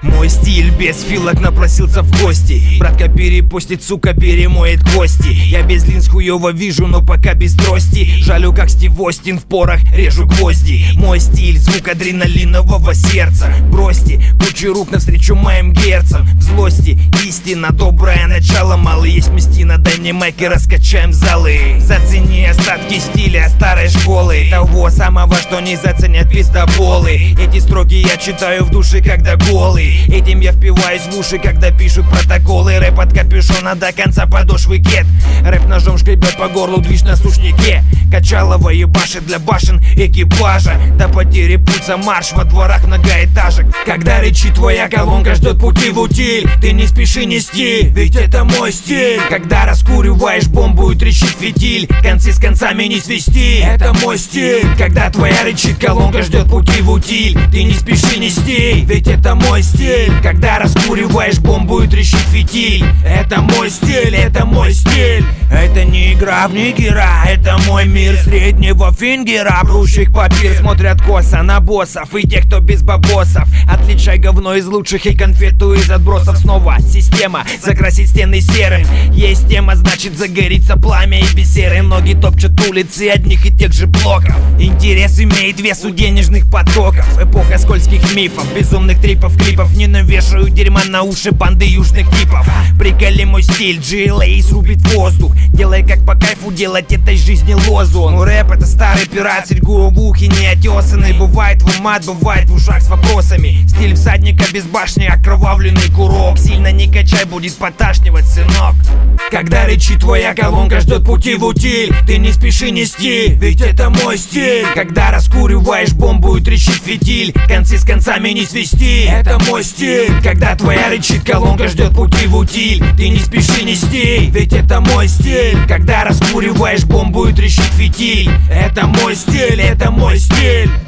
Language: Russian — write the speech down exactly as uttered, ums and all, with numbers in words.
Мой стиль без филок напросился в гости. Братка перепостит, сука, перемоет кости. Я без линз хуёво вижу, но пока без трости. Жалю, как Стив Остин, в порах режу гвозди. Мой стиль, звук адреналинового сердца. Бросьте кучу рук навстречу моим герцам. В злости истина, доброе начало. Мало есть местина, дай мне майк и раскачаем залы. Зацени остатки стиля старой школы. Того самого, что не заценят пиздоболы. Эти строки я читаю в душе, когда голый. Этим я впиваюсь в уши, когда пишут протоколы. Рэп от капюшона до конца подошвы кет. Рэп ножом шкребет по горлу, движ на сушнике. Качалово ебашит для башен экипажа. До потери пульса марш во дворах многоэтажек. Когда рычит твоя колонка, ждет пути в утиль. Ты не спеши нести, ведь это мой стиль. Когда раскуриваешь бомбу и трещит фитиль, концы с концами не свести, это мой стиль. Когда твоя рычит колонка, ждет пути в утиль. Ты не спеши нести, ведь это мой стиль. Когда раскуриваешь бомбу и трещит фитиль, это мой стиль, это мой стиль. Это не игра в нигера, это мой мир. Среднего фингера, брущих папир смотрят косо на боссов и тех, кто без бабосов. Отличай говно из лучших и конфету из отбросов. Снова система, закрасить стены серым. Есть тема, значит загорится пламя и без серой. Ноги топчут улицы одних и тех же блоков. Интерес имеет вес у денежных потоков. Эпоха скользких мифов, безумных трипов, клипов. Не навешаю дерьма на уши банды южных типов. Приколи мой стиль, джи эл эй срубит воздух. Делай как по кайфу, делать этой жизни лозунг. Ну рэп это старый пират, серьгу в ухе не отесанный. Бывает в умат, бывает в ушах с вопросами. Стиль всадника без башни, окровавленный курок. Сильно не качай, будет поташнивать, сынок. Когда рычит твоя колонка, ждет пути в утиль. Ты не спеши нести, ведь это мой стиль. Когда раскуриваешь бомбу и трещит фитиль, концы с концами не свести, это мой стиль. Когда твоя рычит колонка, ждет пути в утиль. Ты не спеши нести, ведь это мой стиль. Когда раскуриваешь бомбу и трещит фитиль, это мой стиль, это мой стиль.